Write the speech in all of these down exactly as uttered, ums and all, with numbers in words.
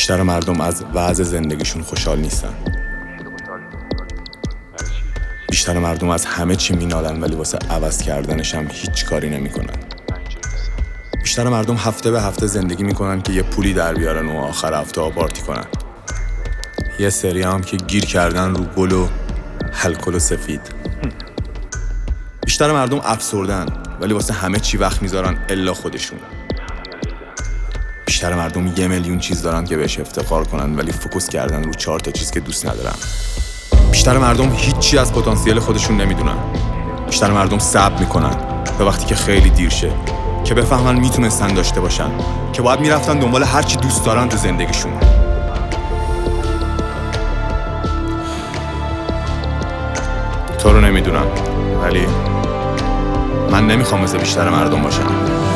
بیشتر مردم از وضع زندگیشون خوشحال نیستن. بیشتر مردم از همه چی مینالن ولی واسه عوض کردنش هم هیچ کاری نمیکنن. بیشتر مردم هفته به هفته زندگی میکنن که یه پولی در بیارن و آخر هفته ها پارتی کنن. یه سری هم که گیر کردن رو گل و الکل و سفید. بیشتر مردم افسردن ولی واسه همه چی وقت میذارن الا خودشون. بیشتر مردم یه میلیون چیز دارن که بهش افتخار کنن ولی فوکوس کردن رو چهار تا چیز که دوست ندارن. بیشتر مردم هیچی از پتانسیل خودشون نمیدونن. بیشتر مردم صبر میکنن تا وقتی که خیلی دیر شه که بفهمن میتونستن داشته باشن، که باید میرفتن دنبال هر چی دوست دارن تو زندگیشون. تو رو نمیدونم ولی من نمیخوام مثل بیشتر مردم باشم.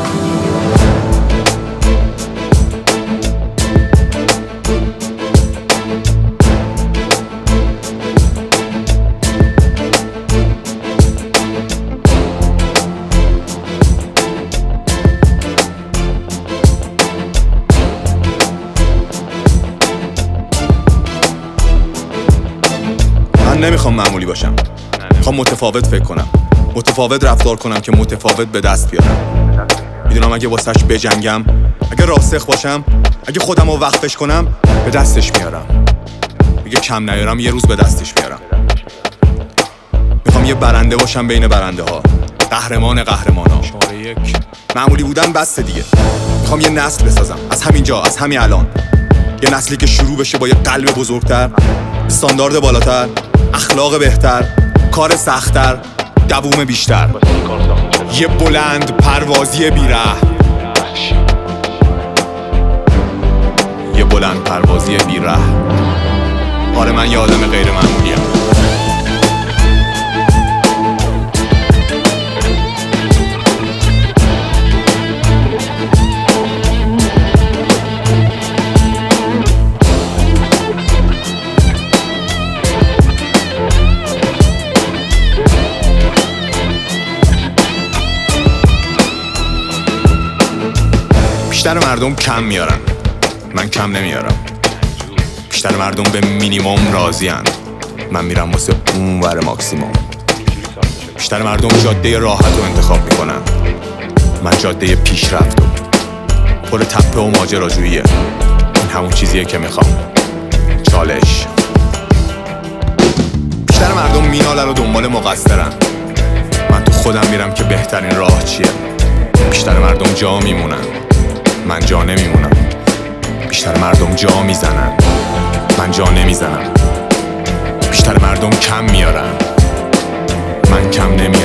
من نمیخوام معمولی باشم. میخوام متفاوت فکر کنم، متفاوت رفتار کنم که متفاوت به دست بیارم. میدونم اگه واسش بجنگم، اگه راسخ باشم، اگه خودم رو وقفش کنم به دستش میارم. اگه کم نیارم یه روز به دستش میارم. میخوام یه برنده باشم بین برنده ها، قهرمان قهرمان ها. شماره یک. معمولی بودن بسته دیگه. میخوام یه نسل بسازم از همینجا، از همین الان. یه نسلی که شروع بشه با یه قلب بزرگتر، استاندارد بالاتر، اخلاق بهتر، کار سخت‌تر، دووم بیشتر. یه بلند پروازی بیره. یه بلند پروازی بیره. آره من یه آدم غیر معمولیم. بیشتر مردم کم میارن، من کم نمیارم. بیشتر مردم به مینیمم راضی اند، من میرم واسه اون ور ماکسیموم. بیشتر مردم جاده راحت رو انتخاب میکنن، من جاده پیشرفت و پر تپه و ماجراجوییه. این همون چیزیه که میخوام. چالش. بیشتر مردم مینالن و دنبال مقصرن، من تو خودم میرم که بهترین راه چیه. بیشتر مردم جا میمونن، من جا نمیمونم. بیشتر مردم جا میزنن، من جا نمیزنم. بیشتر مردم کم میارن، من کم نمیارم.